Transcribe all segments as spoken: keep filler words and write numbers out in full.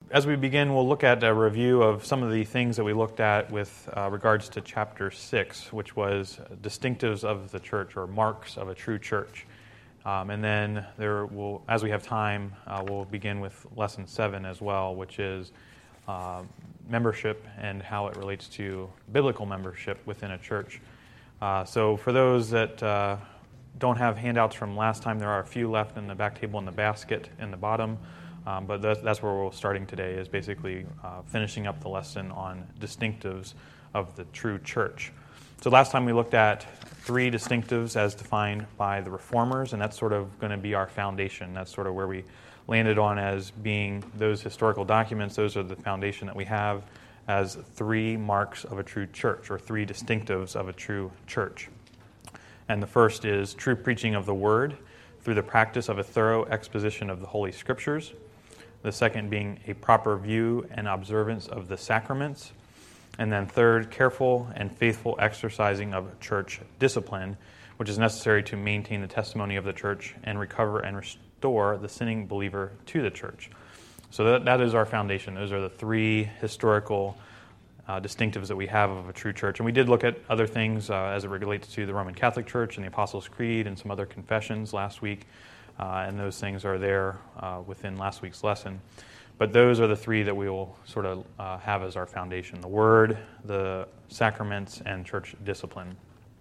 as we begin, we'll look at a review of some of the things that we looked at with uh, regards to chapter six, which was distinctives of the church, or marks of a true church. Um, and then there will, as we have time, uh, we'll begin with lesson seven as well, which is uh, membership and how it relates to biblical membership within a church. Uh, so for those that uh, don't have handouts from last time, there are a few left in the back table in the basket in the bottom. Um, but that's, that's where we're starting today, is basically uh, finishing up the lesson on distinctives of the true church. So last time we looked at three distinctives as defined by the Reformers, and that's sort of going to be our foundation. That's sort of where we landed on as being those historical documents. Those are the foundation that we have as three marks of a true church, or three distinctives of a true church. And the first is true preaching of the Word through the practice of a thorough exposition of the Holy Scriptures. The second being a proper view and observance of the sacraments. And then third, careful and faithful exercising of church discipline, which is necessary to maintain the testimony of the church and recover and restore the sinning believer to the church. So that, that is our foundation. Those are the three historical uh, distinctives that we have of a true church. And we did look at other things uh, as it relates to the Roman Catholic Church and the Apostles' Creed and some other confessions last week. Uh, and those things are there uh, within last week's lesson. But those are the three that we will sort of uh, have as our foundation: the Word, the sacraments, and church discipline.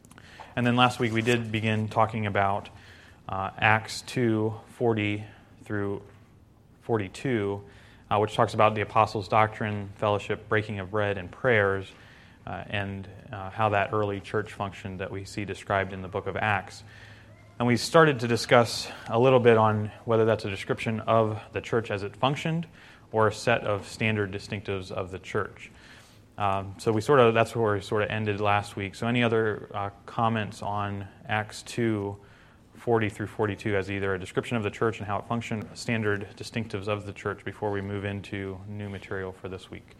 And then last week we did begin talking about uh, Acts two forty through forty-two, uh, which talks about the apostles' doctrine, fellowship, breaking of bread, and prayers, uh, and uh, how that early church functioned that we see described in the book of Acts. And we started to discuss a little bit on whether that's a description of the church as it functioned or a set of standard distinctives of the church. Um, so we sort of that's where we sort of ended last week. So any other uh, comments on Acts two forty through forty-two as either a description of the church and how it functioned, standard distinctives of the church, before we move into new material for this week?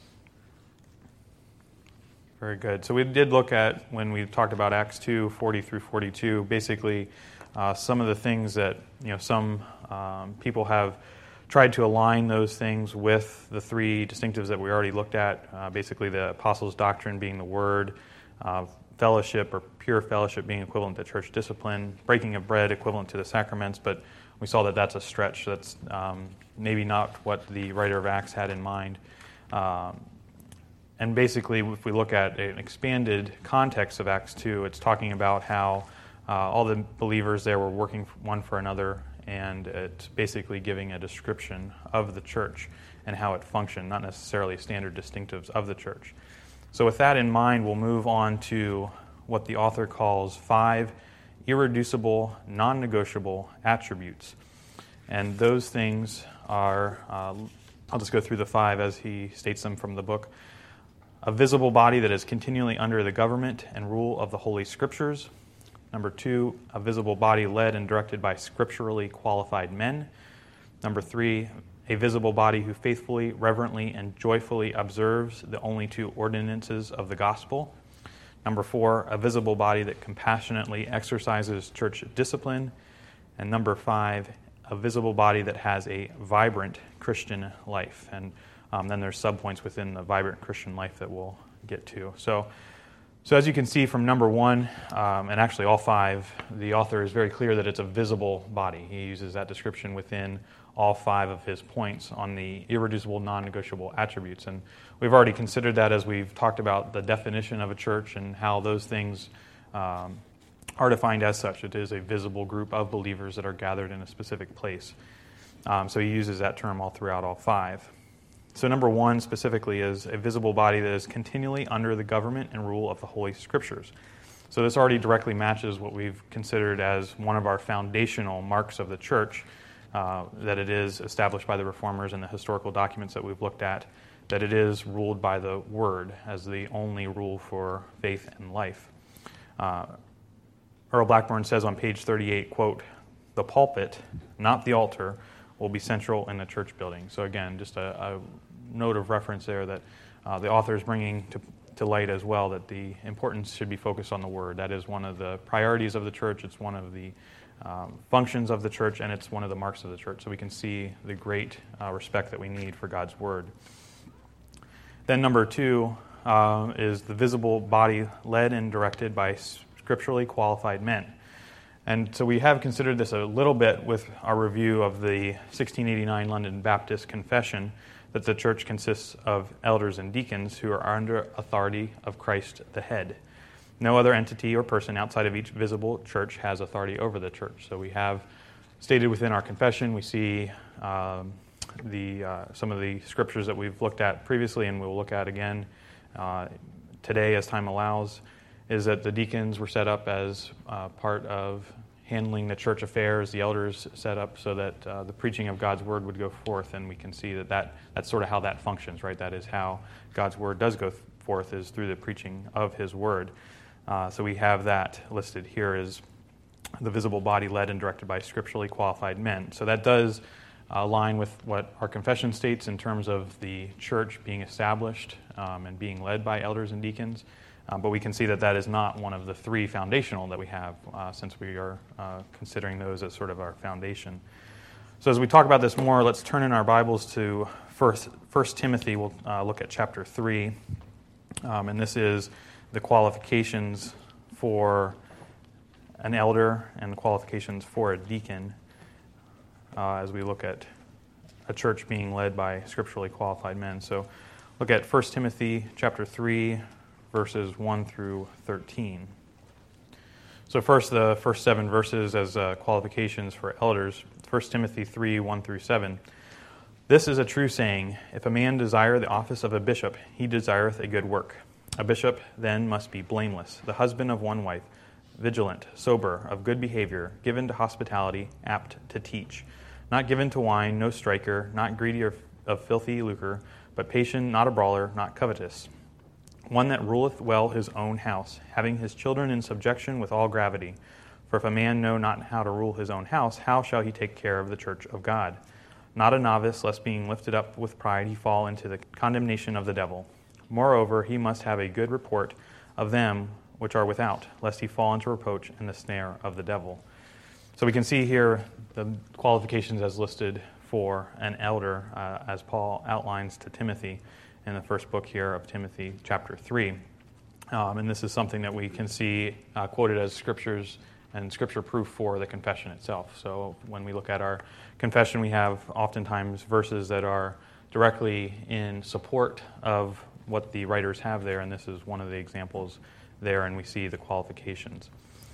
Very good. So we did look at, when we talked about Acts two forty through forty-two, basically uh, some of the things that, you know, some um, people have tried to align those things with the three distinctives that we already looked at, uh, basically the apostles' doctrine being the Word, uh, fellowship or pure fellowship being equivalent to church discipline, breaking of bread equivalent to the sacraments, but we saw that that's a stretch. That's um, maybe not what the writer of Acts had in mind. Um, And basically, if we look at an expanded context of Acts two, it's talking about how uh, all the believers there were working one for another, and it's basically giving a description of the church and how it functioned, not necessarily standard distinctives of the church. So with that in mind, we'll move on to what the author calls five irreducible, non-negotiable attributes. And those things are, uh, I'll just go through the five as he states them from the book. A visible body that is continually under the government and rule of the Holy Scriptures. Number two, a visible body led and directed by scripturally qualified men. Number three, a visible body who faithfully, reverently, and joyfully observes the only two ordinances of the gospel. Number four, a visible body that compassionately exercises church discipline. And number five, a visible body that has a vibrant Christian life. And Um, then there's subpoints within the vibrant Christian life that we'll get to. So, so as you can see from number one, um, and actually all five, the author is very clear that it's a visible body. He uses that description within all five of his points on the irreducible, non-negotiable attributes. And we've already considered that as we've talked about the definition of a church and how those things um, are defined as such. It is a visible group of believers that are gathered in a specific place. Um, so he uses that term all throughout all five. So number one specifically is a visible body that is continually under the government and rule of the Holy Scriptures. So this already directly matches what we've considered as one of our foundational marks of the church, uh, that it is established by the Reformers in the historical documents that we've looked at, that it is ruled by the Word as the only rule for faith and life. Uh, Earl Blackburn says on page thirty-eight, quote, "The pulpit, not the altar, will be central in the church building." So again, just a, a note of reference there that uh, the author is bringing to, to light as well, that the importance should be focused on the Word. That is one of the priorities of the church. It's one of the um, functions of the church, and it's one of the marks of the church. So we can see the great uh, respect that we need for God's word. Then number two uh, is the visible body led and directed by scripturally qualified men. And so we have considered this a little bit with our review of the sixteen eighty-nine London Baptist Confession, that the church consists of elders and deacons who are under authority of Christ the head. No other entity or person outside of each visible church has authority over the church. So we have stated within our confession, we see um, the uh, some of the scriptures that we've looked at previously and we'll look at again uh, today as time allows, is that the deacons were set up as uh, part of handling the church affairs, the elders set up so that uh, the preaching of God's word would go forth, and we can see that, that that's sort of how that functions, right? That is how God's word does go forth, is through the preaching of his word. Uh, so we have that listed here as the visible body led and directed by scripturally qualified men. So that does align with what our confession states in terms of the church being established um, and being led by elders and deacons. Um, but we can see that that is not one of the three foundational that we have, uh, since we are uh, considering those as sort of our foundation. So as we talk about this more, let's turn in our Bibles to First, First Timothy. We'll uh, look at chapter three. Um, and this is the qualifications for an elder and the qualifications for a deacon uh, as we look at a church being led by scripturally qualified men. So look at First Timothy chapter three, verses one through thirteen. So first, the first seven verses as uh, qualifications for elders. First Timothy three, one through seven. This is a true saying, if a man desire the office of a bishop, he desireth a good work. A bishop then must be blameless, the husband of one wife, vigilant, sober, of good behavior, given to hospitality, apt to teach, not given to wine, no striker, not greedy of, of filthy lucre, but patient, not a brawler, not covetous, one that ruleth well his own house, having his children in subjection with all gravity. For if a man know not how to rule his own house, how shall he take care of the church of God? Not a novice, lest being lifted up with pride he fall into the condemnation of the devil. Moreover, he must have a good report of them which are without, lest he fall into reproach and the snare of the devil. So we can see here the qualifications as listed for an elder, uh, as Paul outlines to Timothy in the first book here of Timothy, chapter three. Um, and this is something that we can see uh, quoted as scriptures and scripture proof for the confession itself. So when we look at our confession, we have oftentimes verses that are directly in support of what the writers have there, and this is one of the examples there, and we see the qualifications.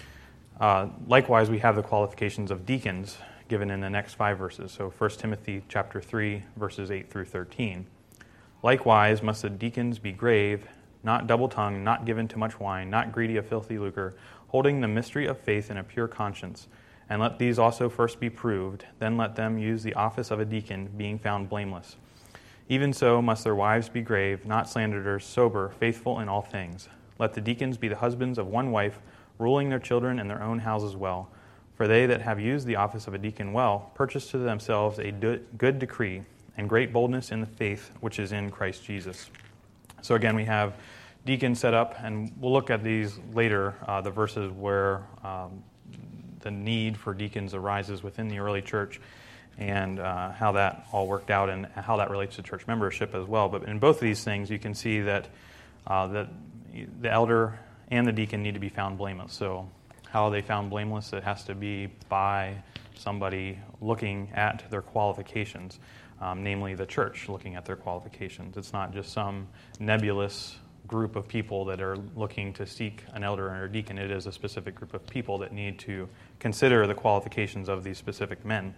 Uh, likewise, we have the qualifications of deacons given in the next five verses. So First Timothy chapter three, verses eight through thirteen. Likewise must the deacons be grave, not double-tongued, not given to much wine, not greedy of filthy lucre, holding the mystery of faith in a pure conscience. And let these also first be proved, then let them use the office of a deacon, being found blameless. Even so must their wives be grave, not slanderers, sober, faithful in all things. Let the deacons be the husbands of one wife, ruling their children and their own houses well. For they that have used the office of a deacon well, purchase to themselves a good decree, and great boldness in the faith which is in Christ Jesus. So again, we have deacons set up, and we'll look at these later, uh, the verses where um, the need for deacons arises within the early church, and uh, how that all worked out and how that relates to church membership as well. But in both of these things, you can see that uh, that the elder and the deacon need to be found blameless. So how are they found blameless? It has to be by somebody looking at their qualifications. Um, namely the church looking at their qualifications. It's not just some nebulous group of people that are looking to seek an elder or a deacon. It is a specific group of people that need to consider the qualifications of these specific men.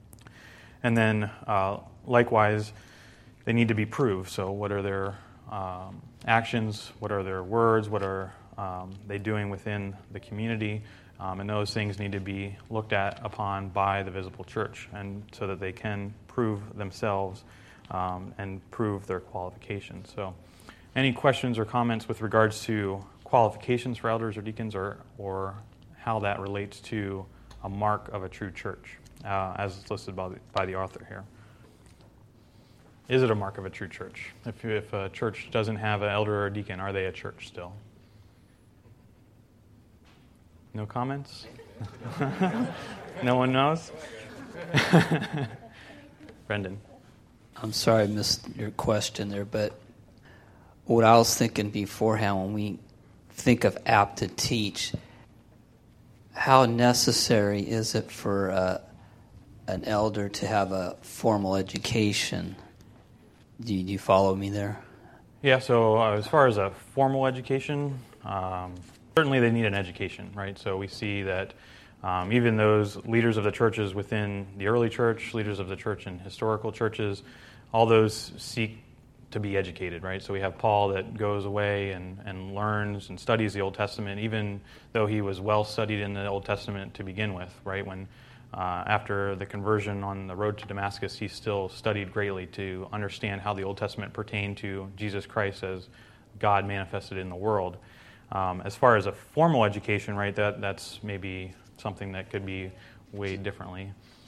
And then, uh, likewise, they need to be proved. So what are their um, actions? What are their words? What are um, they doing within the community? Um, and those things need to be looked at upon by the visible church, and so that they can prove themselves um, and prove their qualifications. So any questions or comments with regards to qualifications for elders or deacons, or, or how that relates to a mark of a true church, uh, as it's listed by the, by the author here? Is it a mark of a true church? If, if a church doesn't have an elder or a deacon, are they a church still? No comments? No one knows? Brendan. I'm sorry I missed your question there, but what I was thinking beforehand when we think of apt to teach, how necessary is it for uh, an elder to have a formal education? Do you, do you follow me there? Yeah, so uh, as far as a formal education, um, certainly they need an education, right? So we see that um, even those leaders of the churches within the early church, leaders of the church in historical churches, all those seek to be educated, right? So we have Paul that goes away and, and learns and studies the Old Testament, even though he was well studied in the Old Testament to begin with, right? When uh, after the conversion on the road to Damascus, he still studied greatly to understand how the Old Testament pertained to Jesus Christ as God manifested in the world. Um, as far as a formal education, right, that that's maybe something that could be weighed differently.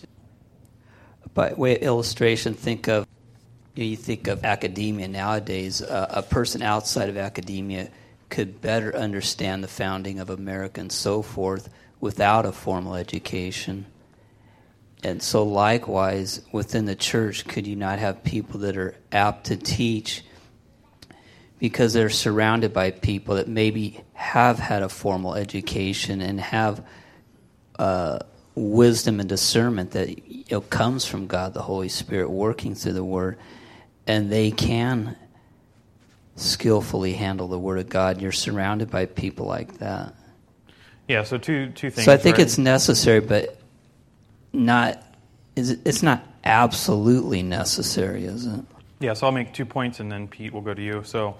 By way of illustration, think of you think of academia nowadays. Uh, a person outside of academia could better understand the founding of America and so forth without a formal education. And so likewise, within the church, could you not have people that are apt to teach because they're surrounded by people that maybe have had a formal education and have uh, wisdom and discernment that you know, comes from God, the Holy Spirit, working through the Word, and they can skillfully handle the Word of God. You're surrounded by people like that. Yeah, so two two things. So I think right? it's necessary, but not is it, it's not absolutely necessary, is it? Yeah, so I'll make two points, and then Pete will go to you. So,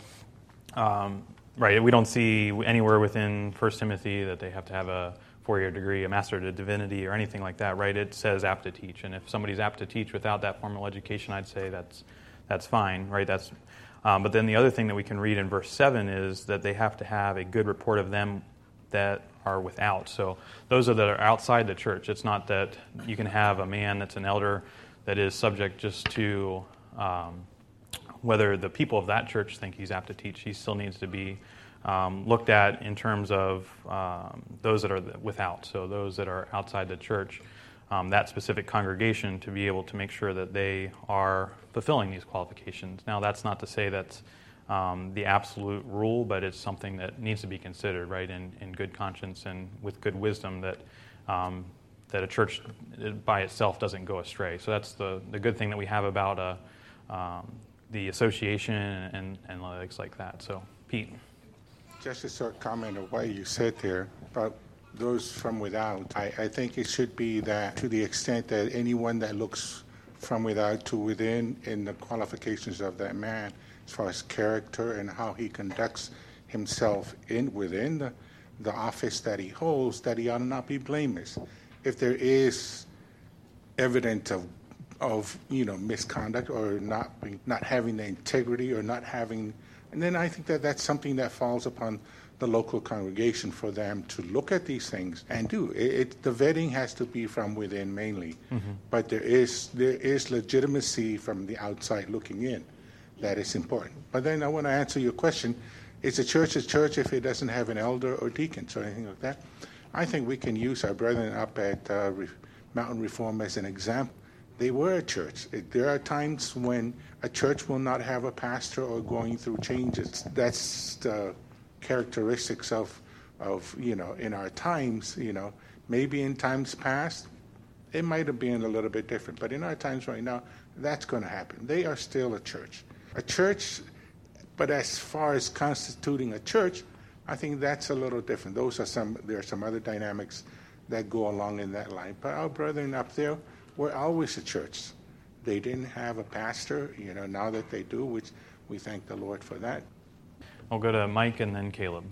um, right, we don't see anywhere within First Timothy that they have to have a four-year degree, a master of divinity, or anything like that, right? It says apt to teach, and if somebody's apt to teach without that formal education, I'd say that's that's fine, right? That's um, but then the other thing that we can read in verse seven is that they have to have a good report of them that are without. So those are that are outside the church. It's not that you can have a man that's an elder that is subject just to um, whether the people of that church think he's apt to teach. He still needs to be um, looked at in terms of um, those that are without. So those that are outside the church, um, that specific congregation, to be able to make sure that they are fulfilling these qualifications. Now, that's not to say that's Um, the absolute rule, but it's something that needs to be considered, right, in, in good conscience and with good wisdom, that um, that a church by itself doesn't go astray. So that's the, the good thing that we have about uh, um, the association and analytics like that. So, Pete. Just a short comment of what you said there about those from without. I, I think it should be that to the extent that anyone that looks from without to within in the qualifications of that man, as far as character and how he conducts himself in within the, the office that he holds, that he ought to not be blameless. If there is evidence of of you know misconduct or not not having the integrity or not having, and then I think that that's something that falls upon the local congregation for them to look at these things and do. It, it, the vetting has to be from within mainly, mm-hmm. but there is there is legitimacy from the outside looking in. That is important. But then I want to answer your question, is a church a church if it doesn't have an elder or deacons or anything like that? I think we can use our brethren up at uh, Re- Mountain Reform as an example. They were a church. It, there are times when a church will not have a pastor or going through changes. That's the characteristics of, of you know, in our times, you know. Maybe in times past, it might have been a little bit different. But in our times right now, that's going to happen. They are still a church. A church, but as far as constituting a church, I think that's a little different. Those are some. There are some other dynamics that go along in that line. But our brethren up there were always a church. They didn't have a pastor, you know. Now that they do, which we thank the Lord for that. I'll go to Mike and then Caleb.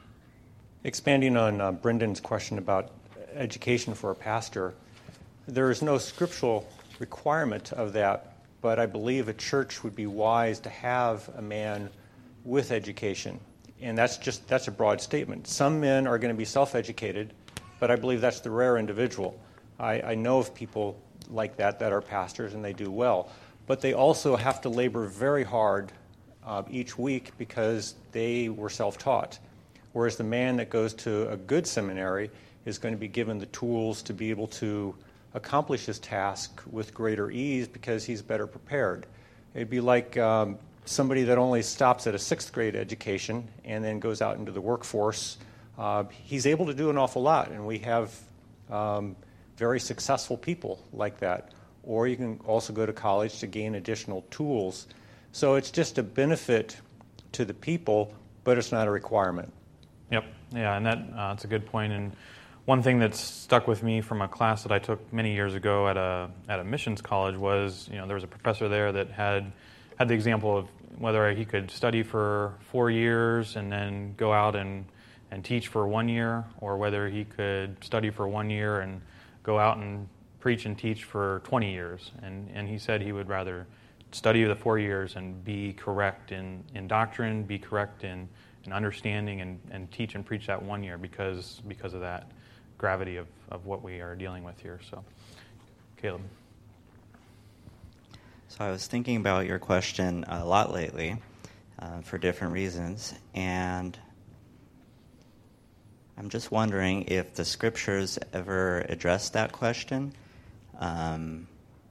Expanding on uh, Brendan's question about education for a pastor, there is no scriptural requirement of that. But I believe a church would be wise to have a man with education. And that's just that's a broad statement. Some men are going to be self-educated, but I believe that's the rare individual. I, I know of people like that that are pastors, and they do well. But they also have to labor very hard uh, each week because they were self-taught. Whereas the man that goes to a good seminary is going to be given the tools to be able to accomplish his task with greater ease because he's better prepared. It'd be like um, somebody that only stops at a sixth grade education and then goes out into the workforce. Uh, he's able to do an awful lot, and we have um, very successful people like that. Or you can also go to college to gain additional tools. So it's just a benefit to the people, but it's not a requirement. Yep, yeah, and that uh, that's a good point. And one thing that's stuck with me from a class that I took many years ago at a at a missions college was, you know, there was a professor there that had had the example of whether he could study for four years and then go out and, and teach for one year, or whether he could study for one year and go out and preach and teach for twenty years. And, and he said he would rather study the four years and be correct in, in doctrine, be correct in, in understanding, and, and teach and preach that one year because because of that gravity of, of what we are dealing with here. So, Caleb. So I was thinking about your question a lot lately uh, for different reasons, and I'm just wondering if the scriptures ever address that question. Um,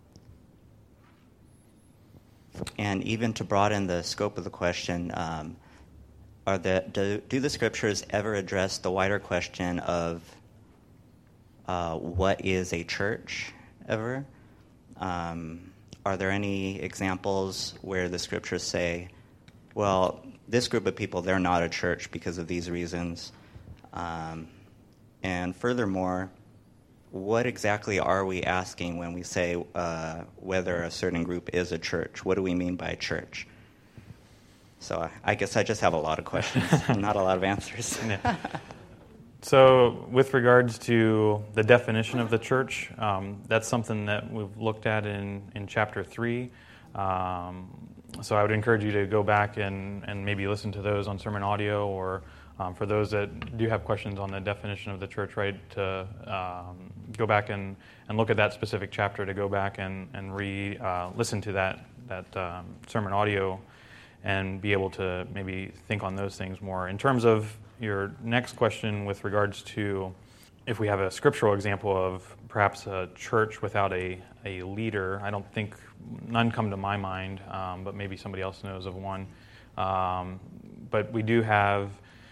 and even to broaden the scope of the question, um, are the, do, do the scriptures ever address the wider question of uh, what is a church ever? Um, are there any examples where the scriptures say, well, this group of people, they're not a church because of these reasons? Um, and furthermore, what exactly are we asking when we say uh, whether a certain group is a church? What do we mean by church? So I guess I just have a lot of questions, not a lot of answers. So with regards to the definition of the church, um, that's something that we've looked at in, in chapter three. Um, so I would encourage you to go back and, and maybe listen to those on sermon audio, or um, for those that do have questions on the definition of the church, right, to um, go back and, and look at that specific chapter, to go back and, and re uh, listen to that, that um, sermon audio and be able to maybe think on those things more. In terms of your next question with regards to if we have a scriptural example of perhaps a church without a, a leader, I don't think, none come to my mind, um, but maybe somebody else knows of one. Um, but we do have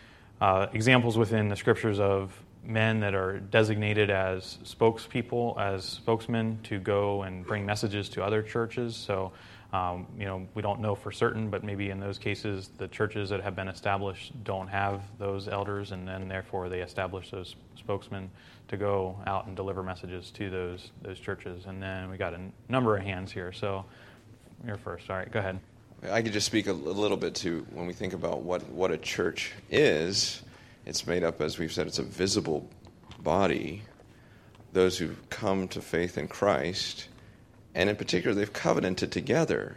uh, examples within the scriptures of men that are designated as spokespeople, as spokesmen to go and bring messages to other churches. So Um, you know, we don't know for certain, but maybe in those cases, the churches that have been established don't have those elders, and then therefore they establish those spokesmen to go out and deliver messages to those those churches. And then we got a n- number of hands here, so you're first. All right, go ahead. I could just speak a, a little bit to when we think about what, what a church is. It's made up, as we've said, it's a visible body, those who come to faith in Christ. And in particular, they've covenanted together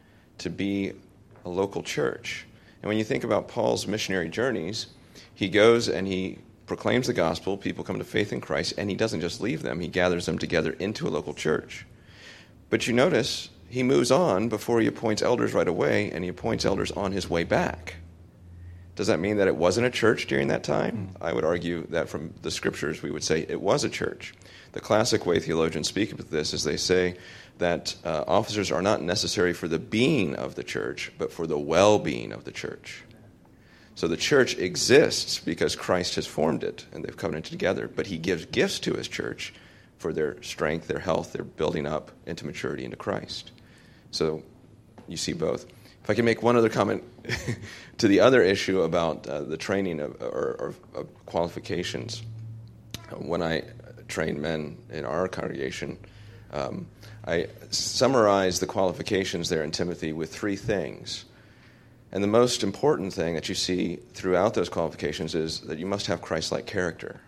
to be a local church. And when you think about Paul's missionary journeys, he goes and he proclaims the gospel, people come to faith in Christ, and he doesn't just leave them, he gathers them together into a local church. But you notice he moves on before he appoints elders right away, and he appoints elders on his way back. Does that mean that it wasn't a church during that time? Mm. I would argue that from the scriptures we would say it was a church. The classic way theologians speak of this is they say that uh, officers are not necessary for the being of the church, but for the well-being of the church. So the church exists because Christ has formed it, and they've covenanted together, but he gives gifts to his church for their strength, their health, their building up into maturity into Christ. So you see both. If I can make one other comment to the other issue about uh, the training of, or, or, of qualifications. When I train men in our congregation, um, I summarize the qualifications there in Timothy with three things. And the most important thing that you see throughout those qualifications is that you must have Christ-like character.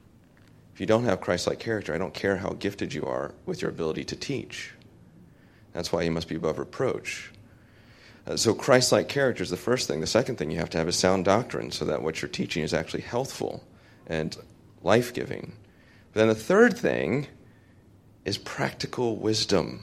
If you don't have Christ-like character, I don't care how gifted you are with your ability to teach. That's why you must be above reproach. Uh, so Christ-like character is the first thing. The second thing you have to have is sound doctrine, so that what you're teaching is actually healthful and life-giving. But then the third thing is practical wisdom.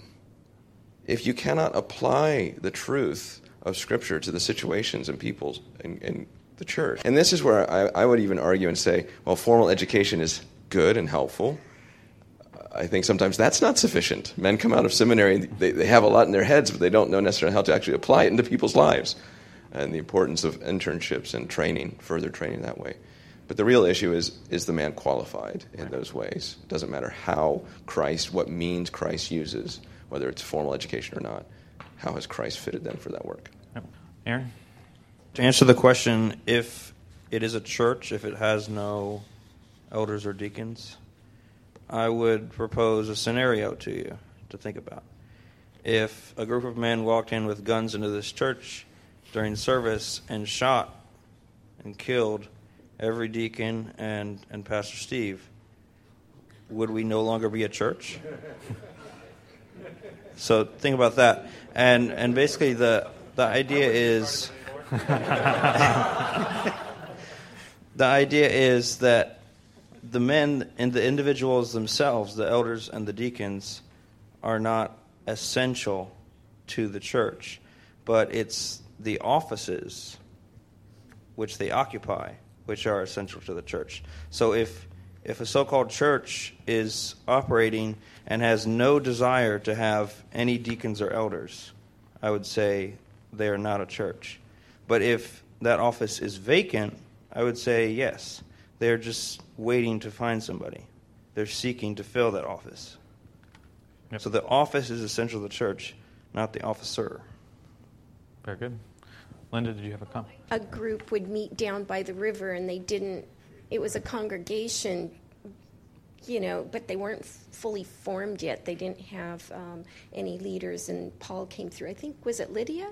If you cannot apply the truth of Scripture to the situations and people in, in the church, and this is where I, I would even argue and say, well, formal education is good and helpful. I think sometimes that's not sufficient. Men come out of seminary, they, they have a lot in their heads, but they don't know necessarily how to actually apply it into people's lives, and the importance of internships and training, further training that way. But the real issue is, is the man qualified in those ways? It doesn't matter how Christ, what means Christ uses, whether it's formal education or not. How has Christ fitted them for that work? Yep. Aaron? To answer the question, if it is a church, if it has no elders or deacons, I would propose a scenario to you to think about. If a group of men walked in with guns into this church during service and shot and killed every deacon and, and Pastor Steve, would we no longer be a church? So think about that. And and basically the the idea is the idea is that the men and the individuals themselves, the elders and the deacons, are not essential to the church, but it's the offices which they occupy which are essential to the church. So if if a so-called church is operating and has no desire to have any deacons or elders, I would say they are not a church. But if that office is vacant, I would say yes. They're just waiting to find somebody. They're seeking to fill that office. Yep. So the office is essential to the church, not the officer. Very good. Linda, did you have a comment? A group would meet down by the river, and they didn't, it was a congregation, you know, but they weren't fully formed yet. They didn't have um, any leaders, and Paul came through. I think, was it Lydia?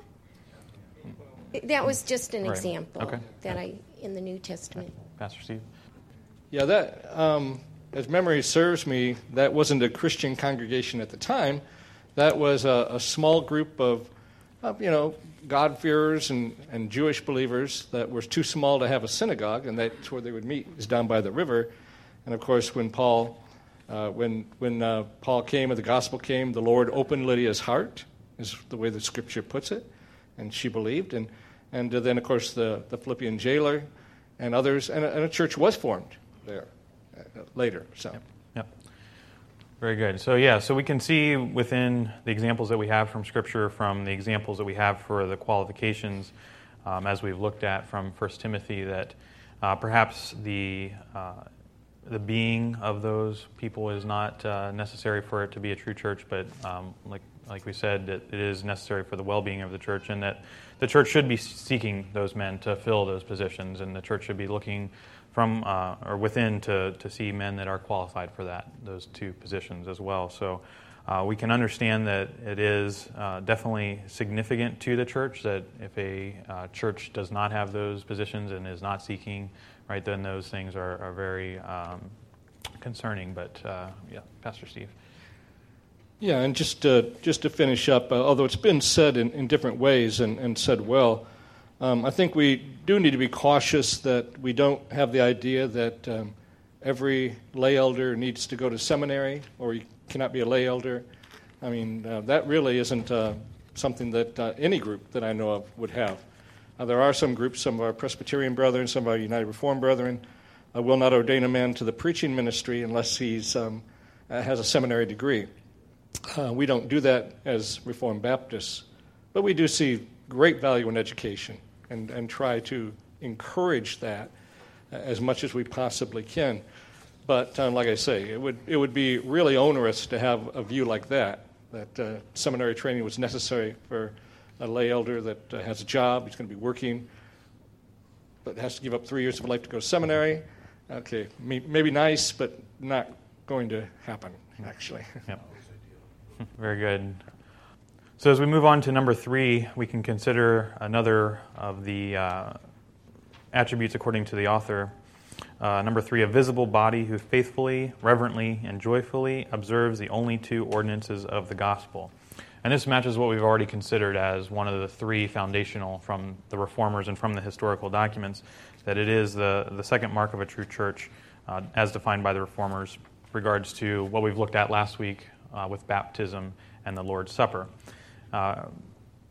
That was just an Right. example Okay. that I, in the New Testament. Pastor Steve? Yeah, that, um, as memory serves me, that wasn't a Christian congregation at the time. That was a, a small group of, of, you know, God-fearers and, and Jewish believers that were too small to have a synagogue, and that's where they would meet, is down by the river. And, of course, when Paul uh, when when uh, Paul came and the gospel came, the Lord opened Lydia's heart, is the way the Scripture puts it, and she believed. And, and then, of course, the, the Philippian jailer and others, and a, and a church was formed there uh, later. So, Yep. Yep. Very good. So, yeah, so we can see within the examples that we have from Scripture, from the examples that we have for the qualifications, um, as we've looked at from First Timothy, that uh, perhaps the uh, the being of those people is not uh, necessary for it to be a true church, but um, like like we said, that it is necessary for the well-being of the church, and that the church should be seeking those men to fill those positions, and the church should be looking from uh, or within to, to see men that are qualified for that, those two positions as well. So uh, we can understand that it is uh, definitely significant to the church that if a uh, church does not have those positions and is not seeking, right, then those things are, are very um, concerning. But uh, yeah, Pastor Steve. yeah, and just uh, just to finish up, uh, although it's been said in, in different ways and, and said well, um, I think we do need to be cautious that we don't have the idea that um, every lay elder needs to go to seminary or you cannot be a lay elder. I mean, uh, that really isn't uh, something that uh, any group that I know of would have. Uh, there are some groups, some of our Presbyterian brethren, some of our United Reformed brethren, uh, will not ordain a man to the preaching ministry unless he's um, uh, has a seminary degree. Uh, we don't do that as Reformed Baptists, but we do see great value in education and, and try to encourage that uh, as much as we possibly can. But uh, like I say, it would it would be really onerous to have a view like that, that uh, seminary training was necessary for a lay elder that uh, has a job, he's going to be working, but has to give up three years of life to go to seminary. Okay, may, maybe nice, but not going to happen, actually. Yep. Very good. So as we move on to number three, we can consider another of the uh, attributes according to the author. Uh, number three, a visible body who faithfully, reverently, and joyfully observes the only two ordinances of the gospel. And this matches what we've already considered as one of the three foundational from the Reformers and from the historical documents, that it is the, the second mark of a true church, uh, as defined by the Reformers, regards to what we've looked at last week uh, with baptism and the Lord's Supper. Uh,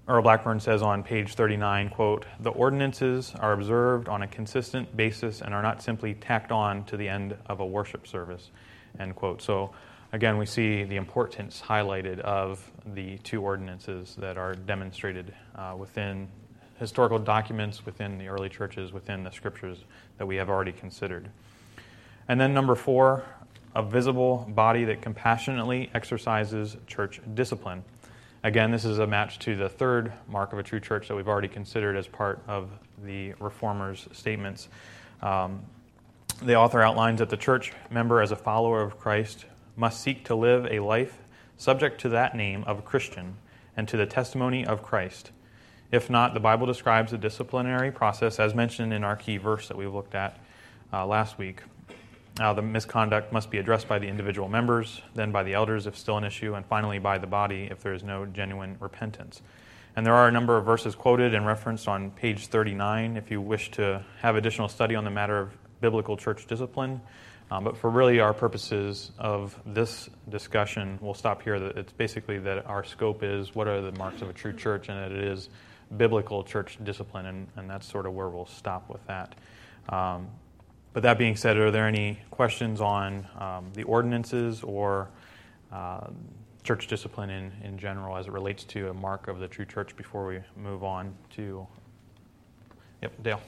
Earl Blackburn says on page thirty-nine, quote, "The ordinances are observed on a consistent basis and are not simply tacked on to the end of a worship service," end quote. So again, we see the importance highlighted of the two ordinances that are demonstrated uh, within historical documents, within the early churches, within the scriptures that we have already considered. And then number four, a visible body that compassionately exercises church discipline. Again, this is a match to the third mark of a true church that we've already considered as part of the Reformers' statements. Um, the author outlines that the church member, as a follower of Christ, must seek to live a life subject to that name of Christian and to the testimony of Christ. If not, the Bible describes the disciplinary process as mentioned in our key verse that we looked at uh, last week. Uh, the misconduct must be addressed by the individual members, then by the elders if still an issue, and finally by the body if there is no genuine repentance. And there are a number of verses quoted and referenced on page thirty-nine if you wish to have additional study on the matter of biblical church discipline. Um, but for really our purposes of this discussion, we'll stop here. It's basically that our scope is what are the marks of a true church, and that it is biblical church discipline, and, and that's sort of where we'll stop with that. Um, but that being said, are there any questions on um, the ordinances or uh, church discipline in, in general as it relates to a mark of the true church before we move on to... Yep, Dale.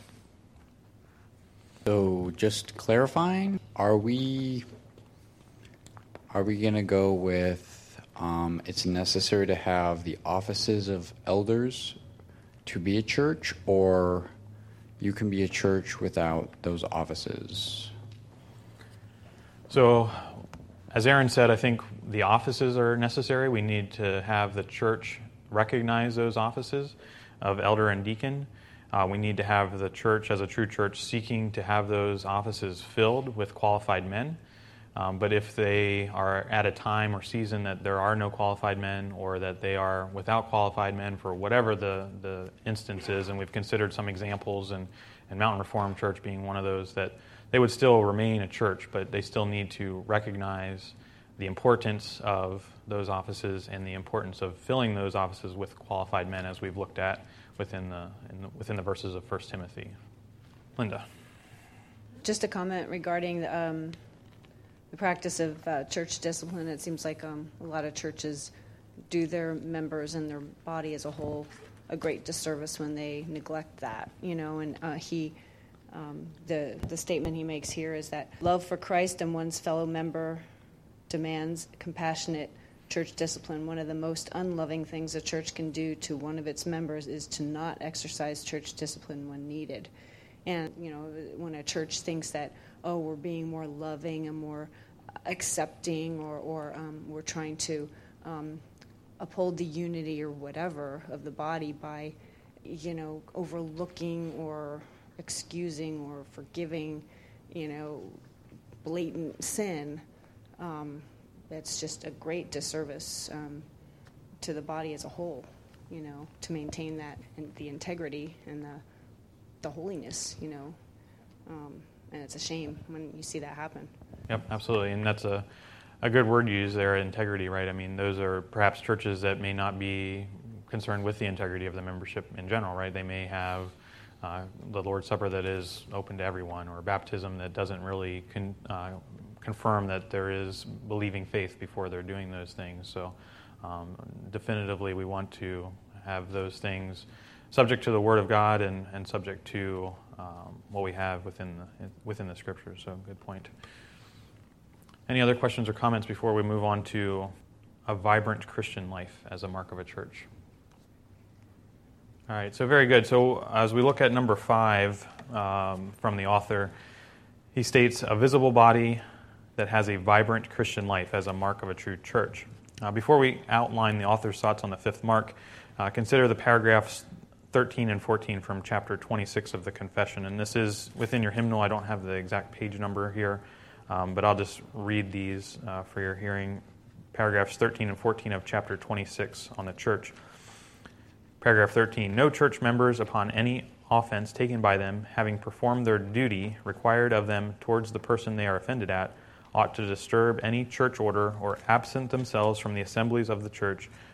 So just clarifying, are we are we going to go with um, it's necessary to have the offices of elders to be a church, or you can be a church without those offices? So, as Aaron said, I think the offices are necessary. We need to have the church recognize those offices of elder and deacon. Uh, we need to have the church, as a true church, seeking to have those offices filled with qualified men. Um, but if they are at a time or season that there are no qualified men, or that they are without qualified men for whatever the, the instance is, and we've considered some examples, and, and Mountain Reformed Church being one of those, that they would still remain a church, but they still need to recognize the importance of those offices and the importance of filling those offices with qualified men, as we've looked at within the, in the within the verses of First Timothy. Linda. Just a comment regarding um, the practice of uh, church discipline. It seems like um, a lot of churches do their members and their body as a whole a great disservice when they neglect that. You know, and uh, he, um, the the statement he makes here is that love for Christ and one's fellow member demands compassionate church discipline. One of the most unloving things a church can do to one of its members is to not exercise church discipline when needed. And, you know, when a church thinks that, oh, we're being more loving and more accepting, or, or um, we're trying to um, uphold the unity or whatever of the body by, you know, overlooking or excusing or forgiving, you know, blatant sin, um, it's just a great disservice um, to the body as a whole, you know, to maintain that and the integrity and the the holiness, you know. Um, and it's a shame when you see that happen. Yep, absolutely. And that's a, a good word you use there, integrity, right? I mean, those are perhaps churches that may not be concerned with the integrity of the membership in general, right? They may have uh, the Lord's Supper that is open to everyone, or baptism that doesn't really con- uh, confirm that there is believing faith before they're doing those things. So um, definitively we want to have those things subject to the Word of God and, and subject to um, what we have within the, within the Scriptures. So good point. Any other questions or comments before we move on to a vibrant Christian life as a mark of a church? All right, so very good. So as we look at number five um, from the author, he states, a visible body that has a vibrant Christian life as a mark of a true church. Uh, before we outline the author's thoughts on the fifth mark, uh, consider the paragraphs thirteen and fourteen from chapter twenty-six of the Confession. And this is within your hymnal. I don't have the exact page number here, um, but I'll just read these uh, for your hearing. Paragraphs thirteen and fourteen of chapter twenty-six on the church. Paragraph thirteen, no church members, upon any offense taken by them, having performed their duty required of them towards the person they are offended at, ought to disturb any church order or absent themselves from the assemblies of the church,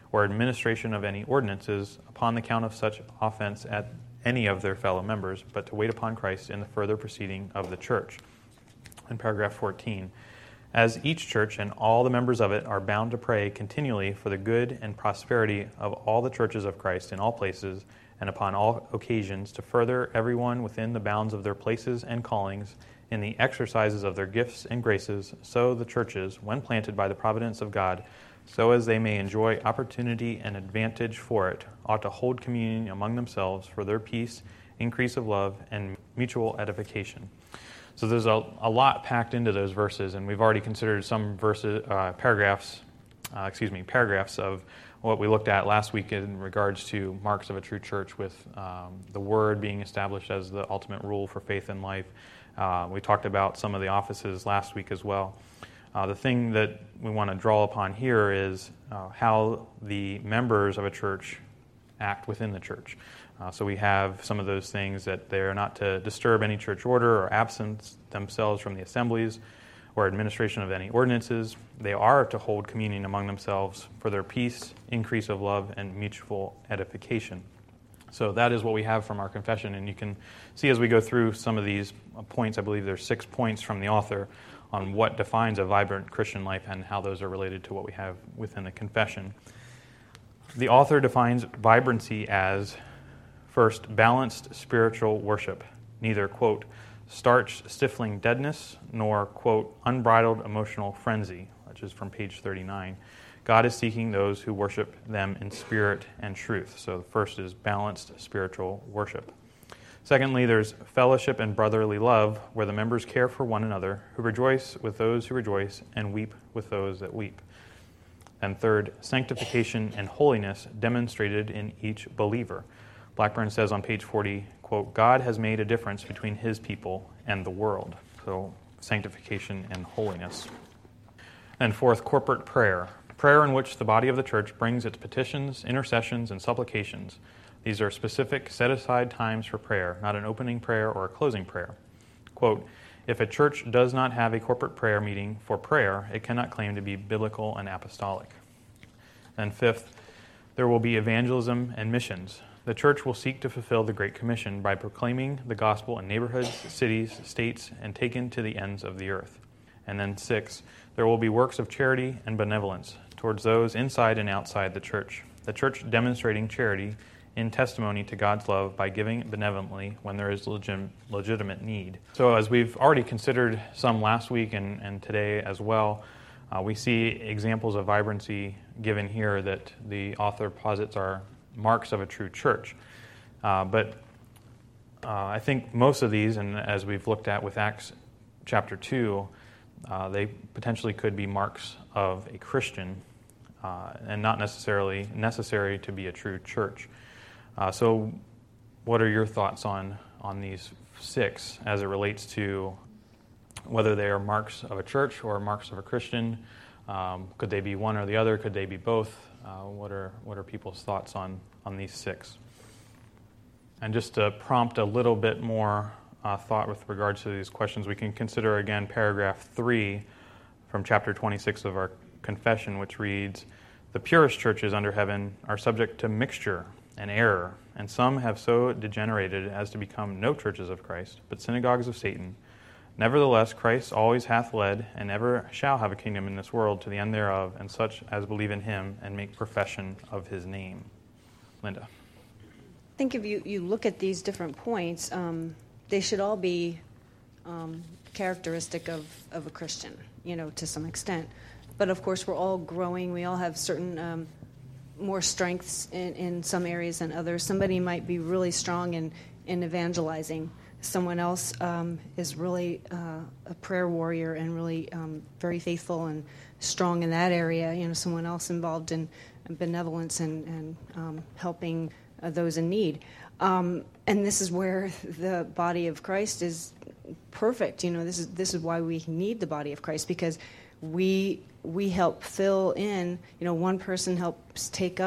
or administration of any ordinances upon the count of such offense at any of their fellow members, but to wait upon Christ in the further proceeding of the church. In paragraph fourteen, as each church and all the members of it are bound to pray continually for the good and prosperity of all the churches of Christ in all places and upon all occasions, to further everyone within the bounds of their places and callings in the exercises of their gifts and graces, so the churches, when planted by the providence of God, so as they may enjoy opportunity and advantage for it, ought to hold communion among themselves for their peace, increase of love, and mutual edification. So there's a, a lot packed into those verses, and we've already considered some verses, uh, paragraphs, uh, excuse me, paragraphs of what we looked at last week in regards to marks of a true church, with um, the Word being established as the ultimate rule for faith and life. Uh, we talked about some of the offices last week as well. Uh, the thing that we want to draw upon here is uh, how the members of a church act within the church. Uh, so we have some of those things, that they are not to disturb any church order or absent themselves from the assemblies or administration of any ordinances. They are to hold communion among themselves for their peace, increase of love, and mutual edification. So that is what we have from our confession, and you can see as we go through some of these points, I believe there's six points from the author on what defines a vibrant Christian life and how those are related to what we have within the confession. The author defines vibrancy as, first, balanced spiritual worship, neither, quote, starch-stifling deadness, nor, quote, unbridled emotional frenzy, which is from page thirty-nine. God is seeking those who worship them in spirit and truth. So the first is balanced spiritual worship. Secondly, there's fellowship and brotherly love, where the members care for one another, who rejoice with those who rejoice and weep with those that weep. And third, sanctification and holiness demonstrated in each believer. Blackburn says on page forty, quote, God has made a difference between his people and the world. So sanctification and holiness. And fourth, corporate prayer. Prayer in which the body of the church brings its petitions, intercessions, and supplications. These are specific, set-aside times for prayer, not an opening prayer or a closing prayer. Quote, if a church does not have a corporate prayer meeting for prayer, it cannot claim to be biblical and apostolic. And fifth, there will be evangelism and missions. The church will seek to fulfill the Great Commission by proclaiming the gospel in neighborhoods, cities, states, and taken to the ends of the earth. And then six, there will be works of charity and benevolence towards those inside and outside the church. The church demonstrating charity in testimony to God's love by giving benevolently when there is legit, legitimate need. So as we've already considered some last week and, and today as well, uh, we see examples of vibrancy given here that the author posits are marks of a true church. Uh, but uh, I think most of these, and as we've looked at with Acts chapter two, uh, they potentially could be marks of a Christian uh, and not necessarily necessary to be a true church. Uh, so what are your thoughts on, on these six as it relates to whether they are marks of a church or marks of a Christian? Um, could they be one or the other? Could they be both? Uh, what are what are people's thoughts on, on these six? And just to prompt a little bit more uh, thought with regards to these questions, we can consider again paragraph three from chapter twenty-six of our confession, which reads, the purest churches under heaven are subject to mixture and error, and some have so degenerated as to become no churches of Christ, but synagogues of Satan. Nevertheless, Christ always hath led, and ever shall have a kingdom in this world to the end thereof, and such as believe in him and make profession of his name. Linda. I think if you, you look at these different points, um, they should all be um, characteristic of, of a Christian, you know, to some extent. But of course, we're all growing. We all have certain um, more strengths in, in some areas than others. Somebody might be really strong in, in evangelizing. Someone else um, is really uh, a prayer warrior and really um, very faithful and strong in that area. You know, someone else involved in benevolence and, and um, helping uh, those in need. Um, and this is where the body of Christ is perfect. You know, this is this is why we need the body of Christ, because we we help fill in. You know, one person helps take up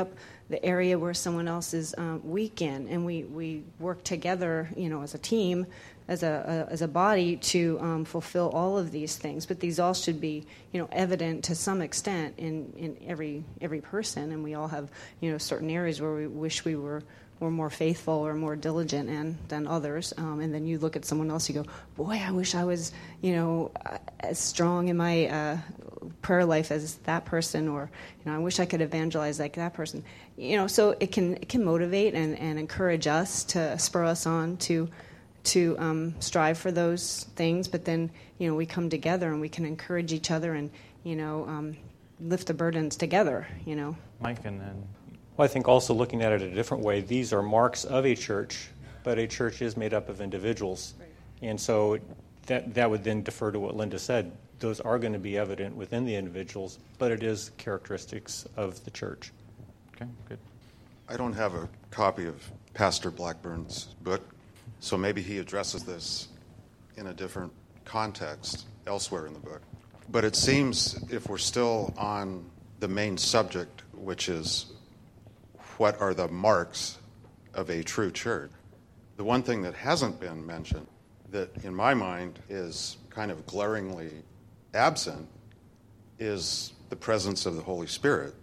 the area where someone else is um, weak in, and we, we work together, you know, as a team, as a, a as a body to um, fulfill all of these things. But these all should be, you know, evident to some extent in, in every every person, and we all have, you know, certain areas where we wish we were were more faithful or more diligent in than others. Um, and then you look at someone else, you go, boy, I wish I was, you know, as strong in my uh, prayer life as that person, or, you know, I wish I could evangelize like that person. You know, so it can it can motivate and, and encourage us, to spur us on to to um, strive for those things. But then, you know, we come together and we can encourage each other and, you know, um, lift the burdens together, you know. Mike, and then... Well, I think also looking at it a different way, these are marks of a church, but a church is made up of individuals. Right. And so that that would then defer to what Linda said. Those are going to be evident within the individuals, but it is characteristics of the church. Okay, good. I don't have a copy of Pastor Blackburn's book, so maybe he addresses this in a different context elsewhere in the book. But it seems, if we're still on the main subject, which is what are the marks of a true church, the one thing that hasn't been mentioned that in my mind is kind of glaringly absent is the presence of the Holy Spirit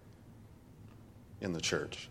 in the church.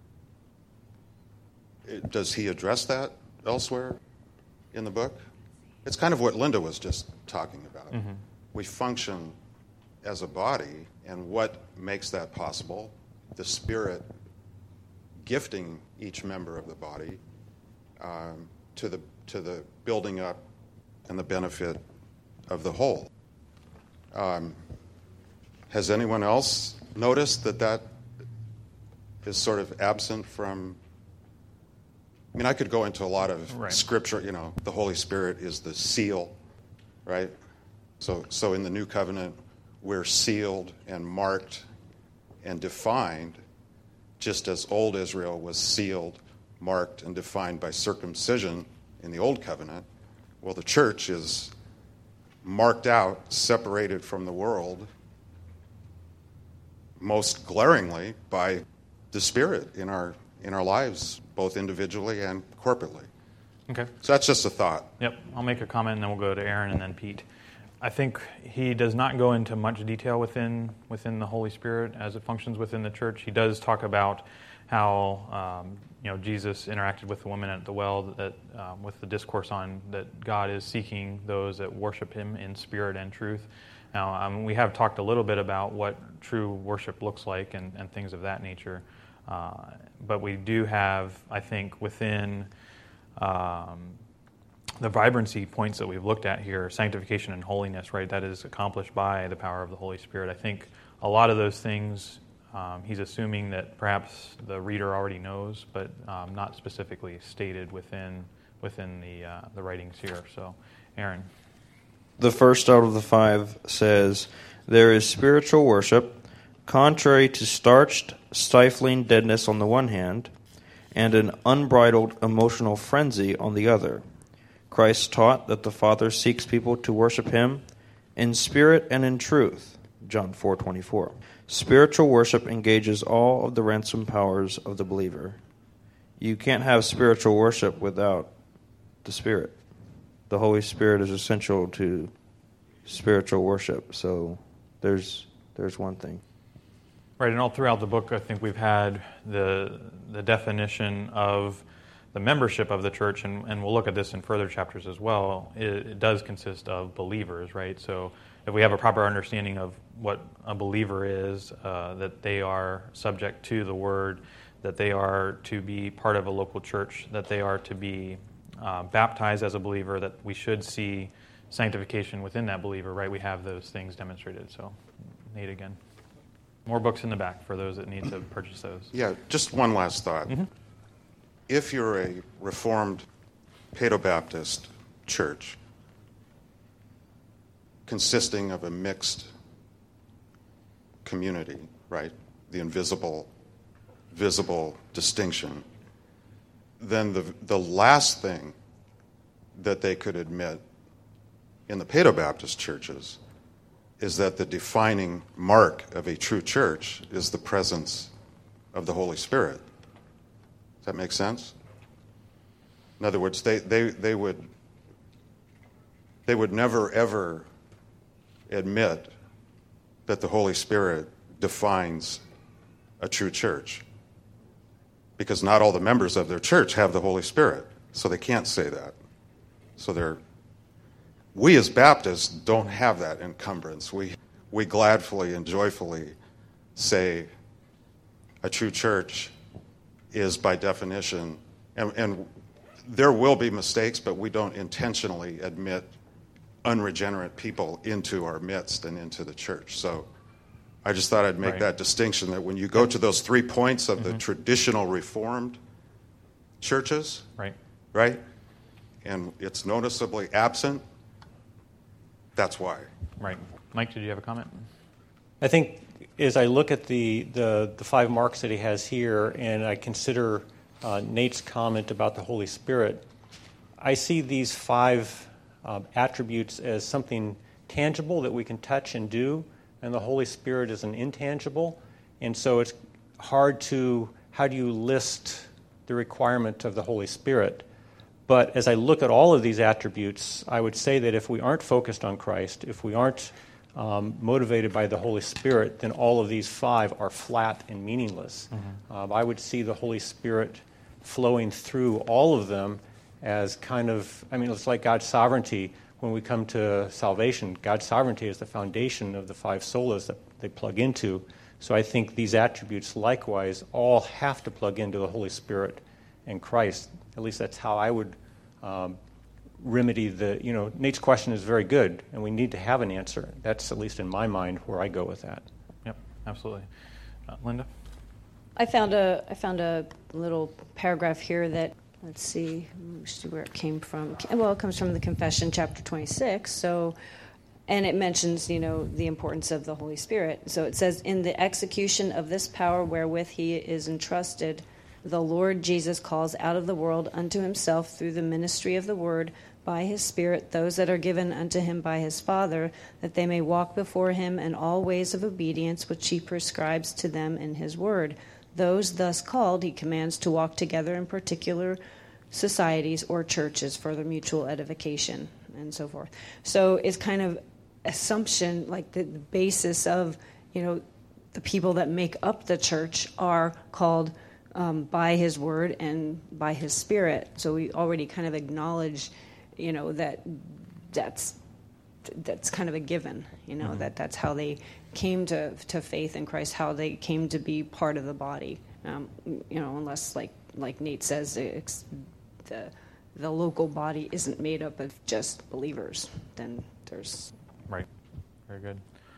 It, does he address that elsewhere in the book? It's kind of what Linda was just talking about. Mm-hmm. We function as a body, and what makes that possible? The Spirit gifting each member of the body um, to the to the building up and the benefit of the whole. Um, has anyone else noticed that that is sort of absent from? I mean, I could go into a lot of right. scripture. You know, the Holy Spirit is the seal, right? So, so in the New Covenant, we're sealed and marked and defined, just as old Israel was sealed, marked, and defined by circumcision in the Old Covenant. Well, the church is marked out, separated from the world, most glaringly by the Spirit in our in our lives, both individually and corporately. Okay. So that's just a thought. Yep. I'll make a comment, and then we'll go to Aaron and then Pete. I think he does not go into much detail within within the Holy Spirit as it functions within the church. He does talk about how um, you know Jesus interacted with the woman at the well, that um, with the discourse on that God is seeking those that worship Him in spirit and truth. Now, um, we have talked a little bit about what true worship looks like and, and things of that nature, uh, but we do have, I think, within um, the vibrancy points that we've looked at here, sanctification and holiness, right, that is accomplished by the power of the Holy Spirit. I think a lot of those things um, he's assuming that perhaps the reader already knows, but um, not specifically stated within within the uh, the writings here. So, Aaron. The first out of the five says, "There is spiritual worship, contrary to starched, stifling deadness on the one hand, and an unbridled emotional frenzy on the other. Christ taught that the Father seeks people to worship Him in spirit and in truth." John four twenty-four. Spiritual worship engages all of the ransom powers of the believer. You can't have spiritual worship without the Spirit. The Holy Spirit is essential to spiritual worship. So there's there's one thing. Right, and all throughout the book, I think we've had the the definition of the membership of the church, and, and we'll look at this in further chapters as well. It, it does consist of believers, right? So if we have a proper understanding of what a believer is, uh, that they are subject to the Word, that they are to be part of a local church, that they are to be uh, baptized as a believer, that we should see sanctification within that believer, right? We have those things demonstrated. So, Nate again. More books in the back for those that need to purchase those. Yeah, just one last thought. Mm-hmm. If you're a Reformed Paedobaptist church consisting of a mixed community, right, the invisible, visible distinction, then the the last thing that they could admit in the Paedobaptist churches is that the defining mark of a true church is the presence of the Holy Spirit. Does that make sense? In other words, they, they, they would they would never, ever admit that the Holy Spirit defines a true church, because not all the members of their church have the Holy Spirit, so they can't say that. So they're we as Baptists don't have that encumbrance. We we gladfully and joyfully say a true church is by definition, and, and there will be mistakes, but we don't intentionally admit unregenerate people into our midst and into the church. So I just thought I'd make Right. that distinction, that when you go to those three points of Mm-hmm. the traditional Reformed churches, Right. right, and it's noticeably absent, that's why. Right. Mike, did you have a comment? I think as I look at the, the, the five marks that he has here, and I consider uh, Nate's comment about the Holy Spirit, I see these five um, attributes as something tangible that we can touch and do, and the Holy Spirit is an intangible. And so it's hard to, how do you list the requirement of the Holy Spirit? But as I look at all of these attributes, I would say that if we aren't focused on Christ, if we aren't um, motivated by the Holy Spirit, then all of these five are flat and meaningless. Mm-hmm. Um, I would see the Holy Spirit flowing through all of them as kind of, I mean, it's like God's sovereignty. When we come to salvation, God's sovereignty is the foundation of the five solas that they plug into. So I think these attributes likewise all have to plug into the Holy Spirit and Christ. At least that's how I would um, remedy the, you know, Nate's question is very good, and we need to have an answer. That's, at least in my mind, where I go with that. Yep, absolutely. Uh, Linda? I found a I found a little paragraph here that, let's see, let's see where it came from. Well, it comes from the Confession, chapter twenty-six. So, and it mentions, you know, the importance of the Holy Spirit. So it says, in the execution of this power wherewith he is entrusted, the Lord Jesus calls out of the world unto himself through the ministry of the word by his Spirit those that are given unto him by his Father, that they may walk before him in all ways of obedience which he prescribes to them in his word. Those thus called he commands to walk together in particular societies or churches for their mutual edification, and so forth. So it's kind of assumption, like the, the basis of, you know, the people that make up the church are called um, by his word and by his Spirit. So we already kind of acknowledge, you know, that that's that's kind of a given, you know, mm-hmm. that that's how they came to to faith in Christ, how they came to be part of the body. Um, you know, unless like like Nate says, it's, the the local body isn't made up of just believers, then there's right. Very good.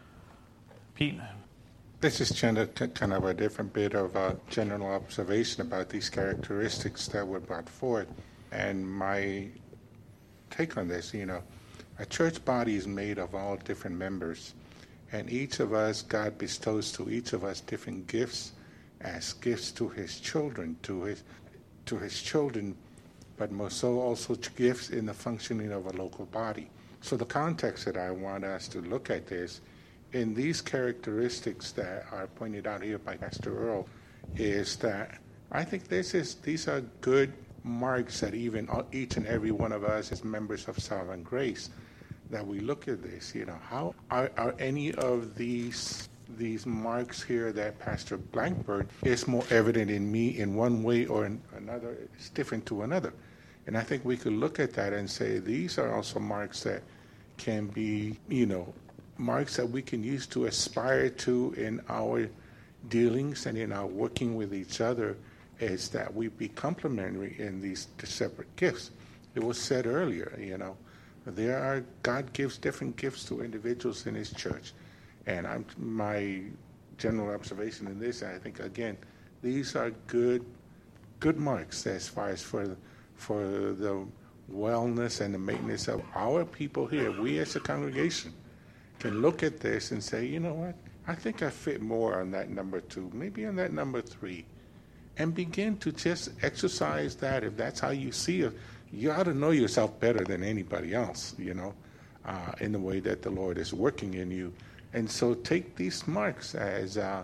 Pete. This is kind of a different bit of a general observation about these characteristics that were brought forth. And my take on this, you know, a church body is made of all different members. And each of us, God bestows to each of us different gifts as gifts to his children, to his, to his children, but more so also gifts in the functioning of a local body. So the context that I want us to look at this, in these characteristics that are pointed out here by Pastor Earl, is that I think this is these are good marks that even each and every one of us as members of Sovereign Grace, that we look at this, you know, how are, are any of these these marks here that Pastor Blankberg is more evident in me in one way or in another, it's different to another. And I think we could look at that and say these are also marks that can be, you know, marks that we can use to aspire to in our dealings and in our working with each other, is that we be complementary in these separate gifts. It was said earlier, you know, there are, God gives different gifts to individuals in his church. And I'm, my general observation in this, I think, again, these are good good marks as far as for, for the wellness and the maintenance of our people here. We as a congregation can look at this and say, you know what, I think I fit more on that number two, maybe on that number three, and begin to just exercise that. If that's how you see it, you ought to know yourself better than anybody else, you know, uh, in the way that the Lord is working in you. And so take these marks as uh,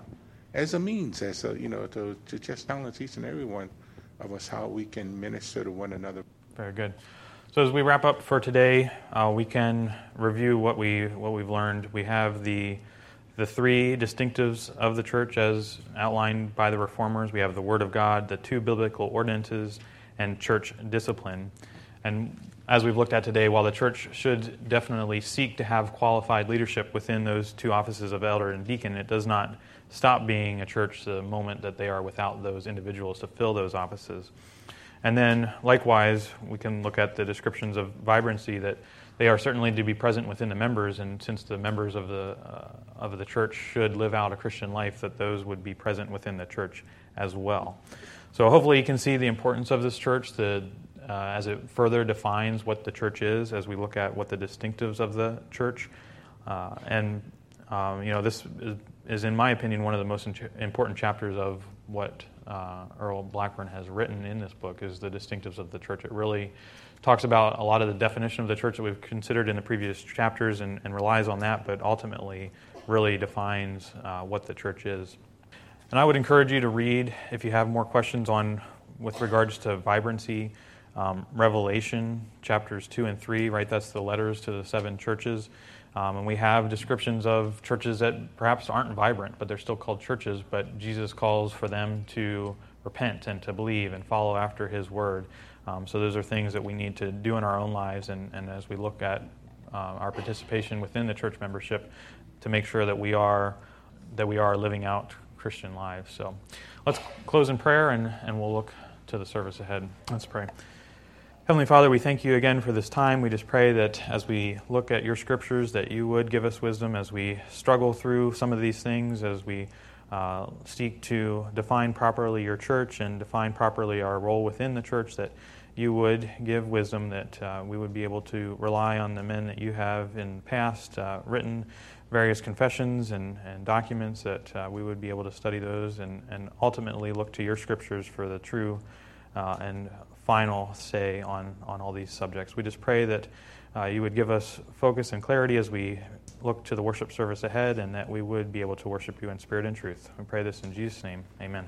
as a means, as a, you know, to, to just challenge each and every one of us how we can minister to one another. Very good. So as we wrap up for today, uh, we can review what we what we've learned. We have the the three distinctives of the church as outlined by the Reformers. We have the Word of God, the two biblical ordinances, and church discipline. And as we've looked at today, while the church should definitely seek to have qualified leadership within those two offices of elder and deacon, it does not stop being a church the moment that they are without those individuals to fill those offices. And then, likewise, we can look at the descriptions of vibrancy, that they are certainly to be present within the members, and since the members of the uh, of the church should live out a Christian life, that those would be present within the church as well. So hopefully you can see the importance of this church, the uh, as it further defines what the church is, as we look at what the distinctives of the church. Uh, and, um, you know, this is, is, in my opinion, one of the most important chapters of what uh, Earl Blackburn has written in this book, is the distinctives of the church. It really talks about a lot of the definition of the church that we've considered in the previous chapters and, and relies on that, but ultimately really defines uh, what the church is. And I would encourage you to read, if you have more questions on with regards to vibrancy, um, Revelation chapters two and three, right? That's the letters to the seven churches. Um, and we have descriptions of churches that perhaps aren't vibrant, but they're still called churches, but Jesus calls for them to repent and to believe and follow after his word. Um, so those are things that we need to do in our own lives, and, and as we look at uh, our participation within the church membership, to make sure that we are that we are living out Christian lives. So let's close in prayer, and, and we'll look to the service ahead. Let's pray. Heavenly Father, we thank you again for this time. We just pray that as we look at your scriptures, that you would give us wisdom as we struggle through some of these things, as we uh, seek to define properly your church and define properly our role within the church, that you would give wisdom, that uh, we would be able to rely on the men that you have in the past uh, written various confessions and, and documents, that uh, we would be able to study those and, and ultimately look to your scriptures for the true uh, and final say on, on all these subjects. We just pray that uh, you would give us focus and clarity as we look to the worship service ahead, and that we would be able to worship you in spirit and truth. We pray this in Jesus' name. Amen.